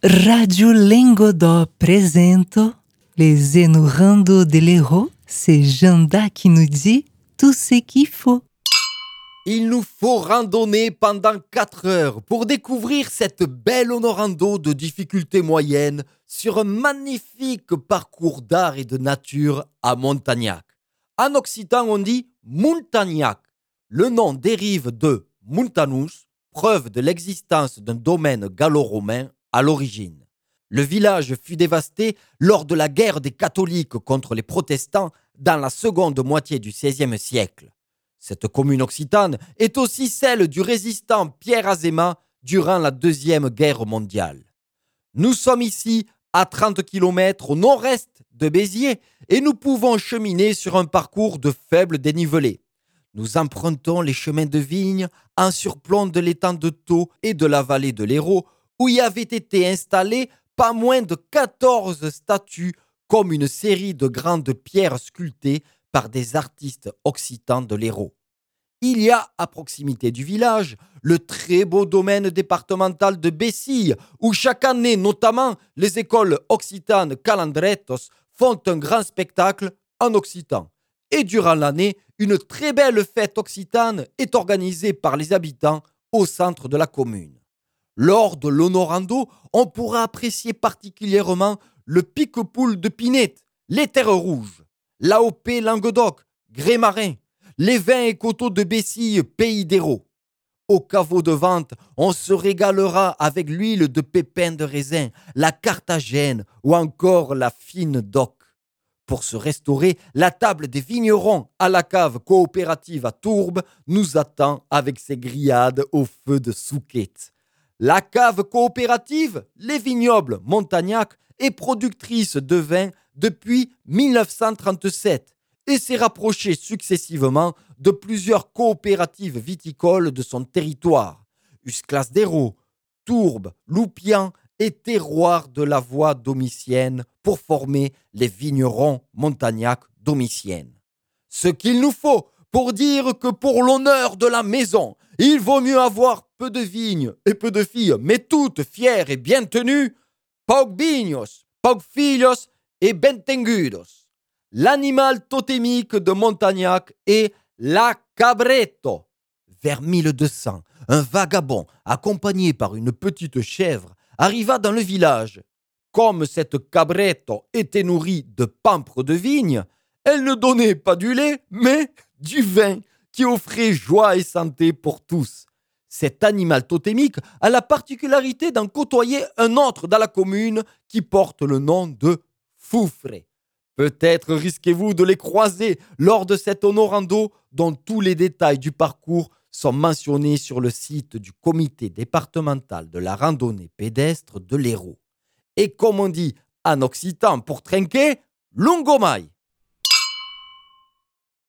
Radio Lengodó présente les Enorando de l'Hérault. C'est Janda qui nous dit tout ce qu'il faut. Il nous faut randonner pendant 4 heures pour découvrir cette belle honorando de difficulté moyenne sur un magnifique parcours d'art et de nature à Montagnac. En occitan, on dit Montagnac. Le nom dérive de Montanus, preuve de l'existence d'un domaine gallo-romain à l'origine. Le village fut dévasté lors de la guerre des catholiques contre les protestants dans la seconde moitié du XVIe siècle. Cette commune occitane est aussi celle du résistant Pierre Azéma durant la Deuxième Guerre mondiale. Nous sommes ici à 30 km au nord-est de Béziers et nous pouvons cheminer sur un parcours de faible dénivelé. Nous empruntons les chemins de vigne en surplomb de l'étang de Thau et de la vallée de l'Hérault où y avaient été installées pas moins de 14 statues comme une série de grandes pierres sculptées par des artistes occitans de l'Hérault. Il y a à proximité du village le très beau domaine départemental de Bessille où chaque année notamment les écoles occitanes Calandretos font un grand spectacle en occitan. Et durant l'année, une très belle fête occitane est organisée par les habitants au centre de la commune. Lors de l'honorando, on pourra apprécier particulièrement le pique-poule de Pinette, les terres rouges, l'AOP Languedoc, Grès-Marin, les vins et coteaux de Bessille, pays d'Hérault. Au caveau de vente, on se régalera avec l'huile de pépins de raisin, la carthagène ou encore la fine d'oc. Pour se restaurer, la table des vignerons à la cave coopérative à Tourbe nous attend avec ses grillades au feu de souquette. La cave coopérative, les vignobles Montagnac, est productrice de vin depuis 1937 et s'est rapprochée successivement de plusieurs coopératives viticoles de son territoire. Usclas d'Hérault, Tourbe, Loupian et terroir de la voie domitienne pour former les vignerons Montagnac domitiennes. Ce qu'il nous faut pour dire que pour l'honneur de la maison, il vaut mieux avoir peu de vignes et peu de filles, mais toutes fières et bien tenues, pauc vignos, pauc filhos et bentengudos. L'animal totémique de Montagnac est la cabretto. Vers 1200, un vagabond, accompagné par une petite chèvre, arriva dans le village. Comme cette cabretto était nourrie de pampres de vigne, elle ne donnait pas du lait, mais du vin qui offrait joie et santé pour tous. Cet animal totémique a la particularité d'en côtoyer un autre dans la commune qui porte le nom de Foufre. Peut-être risquez-vous de les croiser lors de cet honorando dont tous les détails du parcours sont mentionnés sur le site du comité départemental de la randonnée pédestre de l'Hérault. Et comme on dit en occitan pour trinquer, lungomai.